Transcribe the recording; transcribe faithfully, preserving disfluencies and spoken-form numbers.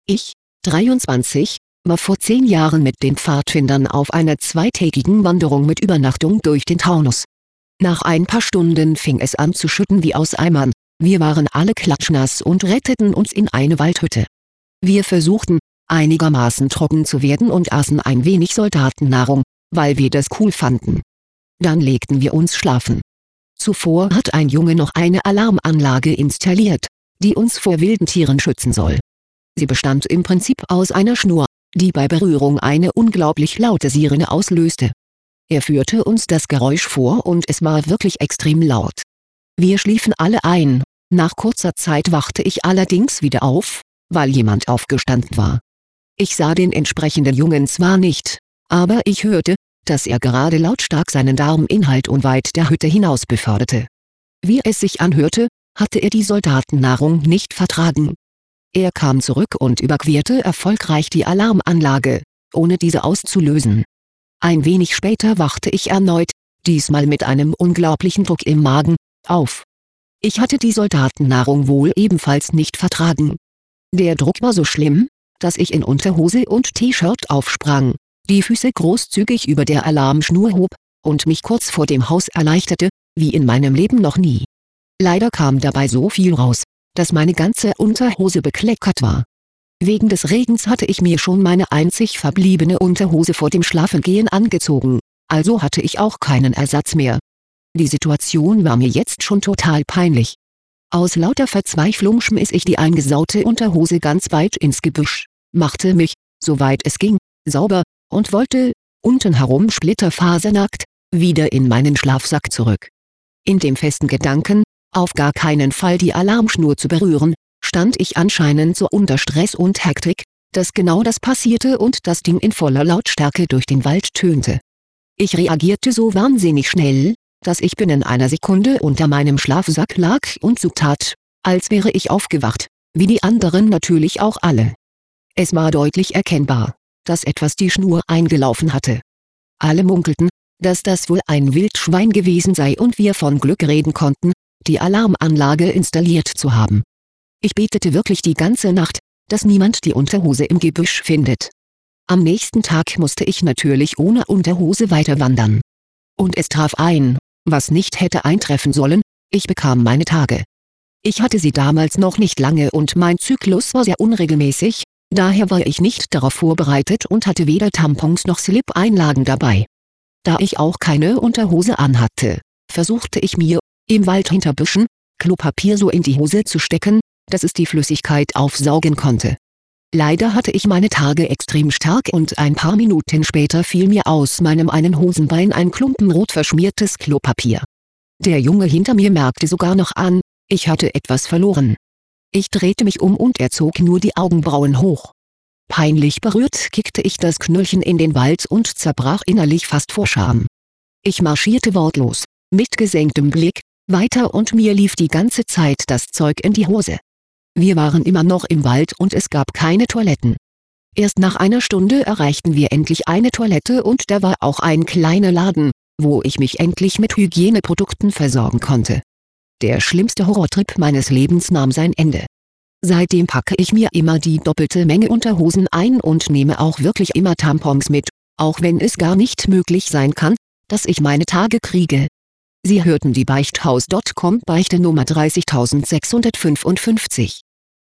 Ich, dreiundzwanzig, war vor zehn Jahren mit den Pfadfindern auf einer zweitägigen Wanderung mit Übernachtung durch den Taunus. Nach ein paar Stunden fing es an zu schütten wie aus Eimern, wir waren alle klatschnass und retteten uns in eine Waldhütte. Wir versuchten, einigermaßen trocken zu werden und aßen ein wenig Soldatennahrung, weil wir das cool fanden. Dann legten wir uns schlafen. Zuvor hat ein Junge noch eine Alarmanlage installiert, die uns vor wilden Tieren schützen soll. Sie bestand im Prinzip aus einer Schnur, die bei Berührung eine unglaublich laute Sirene auslöste. Er führte uns das Geräusch vor und es war wirklich extrem laut. Wir schliefen alle ein, nach kurzer Zeit wachte ich allerdings wieder auf, weil jemand aufgestanden war. Ich sah den entsprechenden Jungen zwar nicht, aber ich hörte, dass er gerade lautstark seinen Darminhalt unweit der Hütte hinaus beförderte. Wie es sich anhörte, hatte er die Soldatennahrung nicht vertragen. Er kam zurück und überquerte erfolgreich die Alarmanlage, ohne diese auszulösen. Ein wenig später wachte ich erneut, diesmal mit einem unglaublichen Druck im Magen, auf. Ich hatte die Soldatennahrung wohl ebenfalls nicht vertragen. Der Druck war so schlimm, dass ich in Unterhose und T-Shirt aufsprang, die Füße großzügig über der Alarmschnur hob und mich kurz vor dem Haus erleichterte, wie in meinem Leben noch nie. Leider kam dabei so viel raus, dass meine ganze Unterhose bekleckert war. Wegen des Regens hatte ich mir schon meine einzig verbliebene Unterhose vor dem Schlafengehen angezogen, also hatte ich auch keinen Ersatz mehr. Die Situation war mir jetzt schon total peinlich. Aus lauter Verzweiflung schmiss ich die eingesaute Unterhose ganz weit ins Gebüsch, machte mich, soweit es ging, sauber und wollte, unten herum splitterfasernackt, wieder in meinen Schlafsack zurück. In dem festen Gedanken, auf gar keinen Fall die Alarmschnur zu berühren, stand ich anscheinend so unter Stress und Hektik, dass genau das passierte und das Ding in voller Lautstärke durch den Wald tönte. Ich reagierte so wahnsinnig schnell, dass ich binnen einer Sekunde unter meinem Schlafsack lag und so tat, als wäre ich aufgewacht, wie die anderen natürlich auch alle. Es war deutlich erkennbar, dass etwas die Schnur eingelaufen hatte. Alle munkelten, dass das wohl ein Wildschwein gewesen sei und wir von Glück reden konnten, die Alarmanlage installiert zu haben. Ich betete wirklich die ganze Nacht, dass niemand die Unterhose im Gebüsch findet. Am nächsten Tag musste ich natürlich ohne Unterhose weiter wandern. Und es traf ein, was nicht hätte eintreffen sollen, ich bekam meine Tage. Ich hatte sie damals noch nicht lange und mein Zyklus war sehr unregelmäßig, daher war ich nicht darauf vorbereitet und hatte weder Tampons noch Slip-Einlagen dabei. Da ich auch keine Unterhose anhatte, versuchte ich mir, im Wald hinter Büschen, Klopapier so in die Hose zu stecken, dass es die Flüssigkeit aufsaugen konnte. Leider hatte ich meine Tage extrem stark und ein paar Minuten später fiel mir aus meinem einen Hosenbein ein Klumpen rot verschmiertes Klopapier. Der Junge hinter mir merkte sogar noch an, ich hatte etwas verloren. Ich drehte mich um und er zog nur die Augenbrauen hoch. Peinlich berührt kickte ich das Knöllchen in den Wald und zerbrach innerlich fast vor Scham. Ich marschierte wortlos, mit gesenktem Blick, weiter und mir lief die ganze Zeit das Zeug in die Hose. Wir waren immer noch im Wald und es gab keine Toiletten. Erst nach einer Stunde erreichten wir endlich eine Toilette und da war auch ein kleiner Laden, wo ich mich endlich mit Hygieneprodukten versorgen konnte. Der schlimmste Horrortrip meines Lebens nahm sein Ende. Seitdem packe ich mir immer die doppelte Menge Unterhosen ein und nehme auch wirklich immer Tampons mit, auch wenn es gar nicht möglich sein kann, dass ich meine Tage kriege. Sie hörten die Beichthaus Punkt com Beichte Nummer dreißigsechshundertfünfundfünfzig.